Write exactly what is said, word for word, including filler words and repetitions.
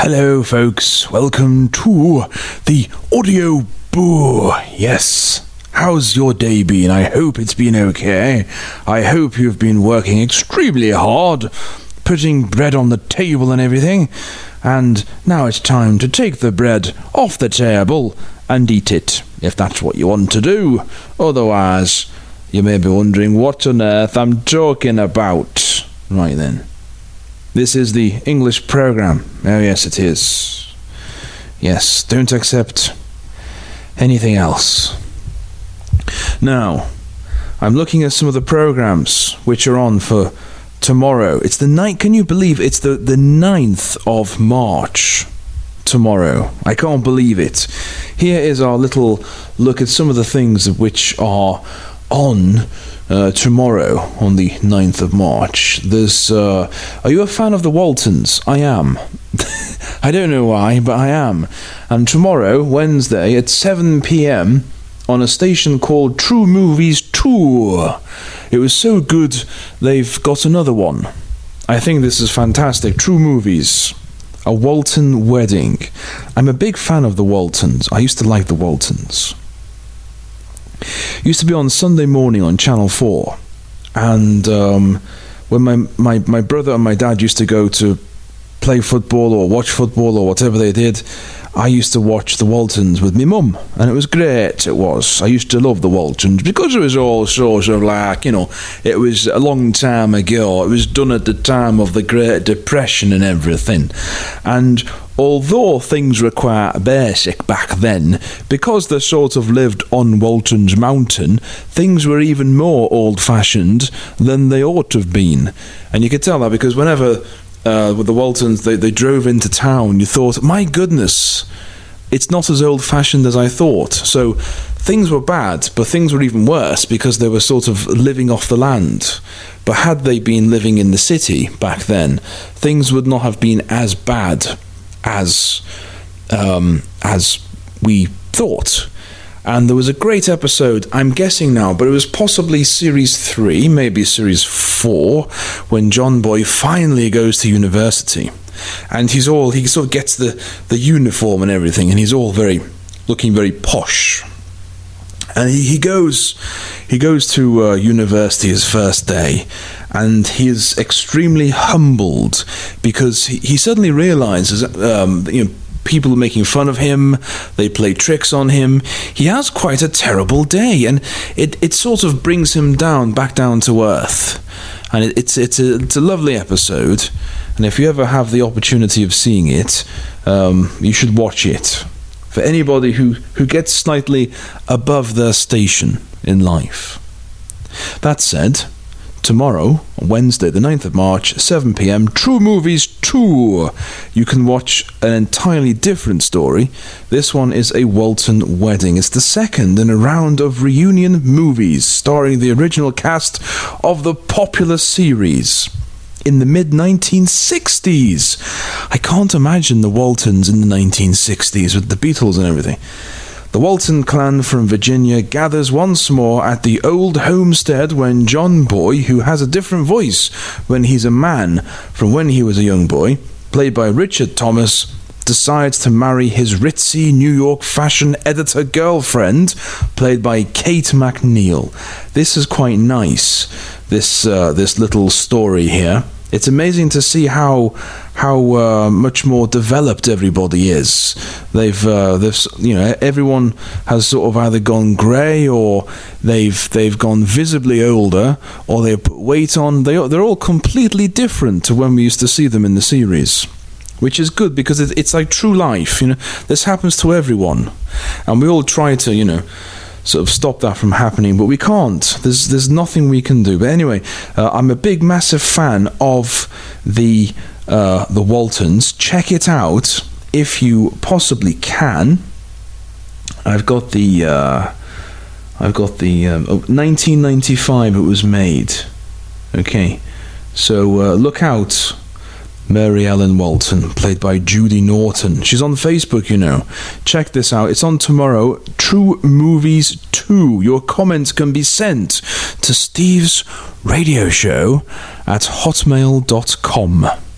Hello, folks. Welcome to the Audio Boo. Yes. How's your day been? I hope it's been okay. I hope you've been working extremely hard, putting bread on the table and everything. And now it's time to take the bread off the table and eat it, if that's what you want to do. Otherwise, you may be wondering what on earth I'm talking about. Right then. This is the English program. Oh yes, it is. Yes, don't accept anything else. Now, I'm looking at some of the programs which are on for tomorrow. It's the night. Can you believe it's the the ninth of March? Tomorrow. I can't believe it. Here is our little look at some of the things which are on Uh, tomorrow on the ninth of March. There's uh, are you a fan of the Waltons? I am. I don't know why, but I am. And tomorrow, Wednesday, at seven p.m. on a station called True Movies Tour. It was so good they've got another one. I think this is fantastic. True Movies. A Walton wedding. I'm a big fan of the Waltons. I used to like the Waltons. Used to be on Sunday morning on Channel four, and um, when my, my, my brother and my dad used to go to play football or watch football or whatever they did, I used to watch the Waltons with my mum, and it was great. It was. I used to love the Waltons because it was all sort of like, you know, it was a long time ago. It was done at the time of the Great Depression and everything, and although things were quite basic back then, because they sort of lived on Walton's Mountain, things were even more old-fashioned than they ought to have been. And you could tell that because whenever uh, with the Waltons, they, they drove into town, you thought, my goodness, it's not as old-fashioned as I thought. So things were bad, but things were even worse because they were sort of living off the land. But had they been living in the city back then, things would not have been as bad as um, as we thought. And there was a great episode, I'm guessing now, but it was possibly series three, maybe series four, when John Boy finally goes to university. And he's all, he sort of gets the, the uniform and everything, and he's all very, looking very posh. And he, he goes he goes to uh, university his first day, and he is extremely humbled because he, he suddenly realizes um, you know, people are making fun of him, they play tricks on him. He has quite a terrible day, and it, it sort of brings him down, back down to earth. And it, it's it's a, it's a lovely episode, and if you ever have the opportunity of seeing it, um, you should watch it. For anybody who, who gets slightly above their station in life. That said, tomorrow, Wednesday the ninth of March, seven p.m, True Movies Tour. You can watch an entirely different story. This one is a Walton wedding. It's the second in a round of reunion movies starring the original cast of the popular series in the mid nineteen sixties. I can't imagine the Waltons in the nineteen sixties with the Beatles and everything. The Walton clan from Virginia gathers once more at the old homestead when John Boy, who has a different voice when he's a man from when he was a young boy, played by Richard Thomas, decides to marry his ritzy New York fashion editor girlfriend, played by Kate McNeil. This is quite nice, this uh, this little story here. It's amazing to see how how uh, much more developed everybody is. They've uh, they've you know everyone has sort of either gone grey or they've they've gone visibly older or they've put weight on. They they're all completely different to when we used to see them in the series, which is good because it, it's like true life. You know, this happens to everyone, and we all try to you know. sort of stop that from happening, but we can't. There's there's nothing we can do. But anyway, uh, I'm a big, massive fan of the uh, the Waltons. Check it out if you possibly can. I've got the uh, I've got the um, oh, nineteen ninety-five. It was made. Okay, so uh, look out. Mary Ellen Walton, played by Judy Norton. She's on Facebook, you know. Check this out. It's on tomorrow. True Movies two. Your comments can be sent to Steve's radio show at hotmail dot com.